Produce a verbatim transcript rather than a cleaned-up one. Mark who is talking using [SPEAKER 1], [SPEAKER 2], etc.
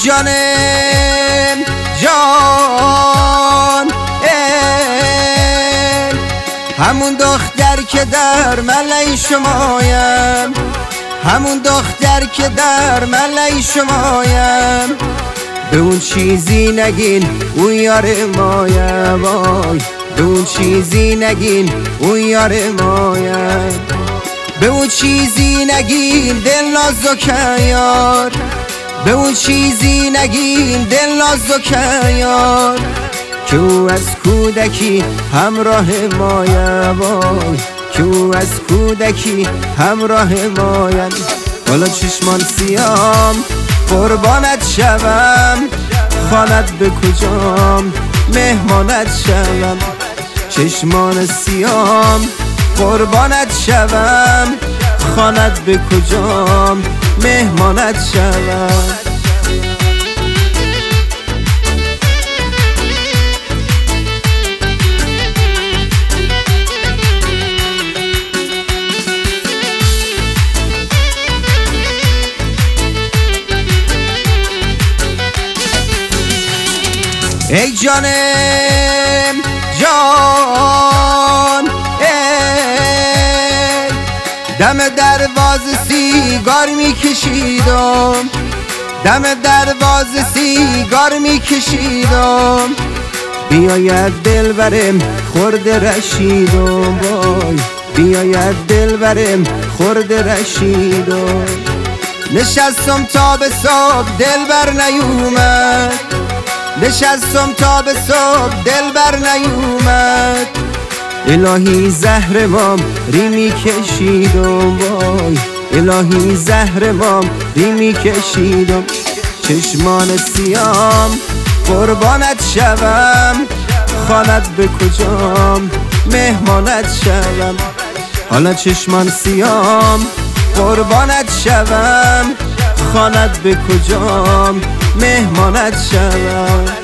[SPEAKER 1] جان جان ای همون دختر که در ملای شمایم، همون دختر که در ملای شمایم، به اون چیزی نگین اون یار مایم، وای به اون چیزی نگین اون یار مایم، به اون چیزی نگین دل نازک یار، به اون چیزی نگین دل نازک یار، که او از کودکی همراه مایم، وای که او از کودکی همراه مایم. حالا چشمان سیام قربانت شوم، خانت به کجام مهمانت شوم، چشمان سیام قربانت شوم، خانت به کجام مهمانت شوم. ای جان جان ای دم دروازه سیگار میکشیدم، دم دروازه سیگار میکشیدم، بیاید دل برم خورده رشیدم، وای بیاید دل برم خورده رشیدم. نشستم تا به صبح دل بر نیومد، نشستم تا به صبح دل بر نیومد، الهی زهر مام ری میکشیدم، وای الهی زهر مام ری میکشیدم. چشمان سیام قربانت شوم، خانت به کجام مهمانت شوم. حالا چشمان سیام قربانت شوم، خانت به کجام مهمانت شوم.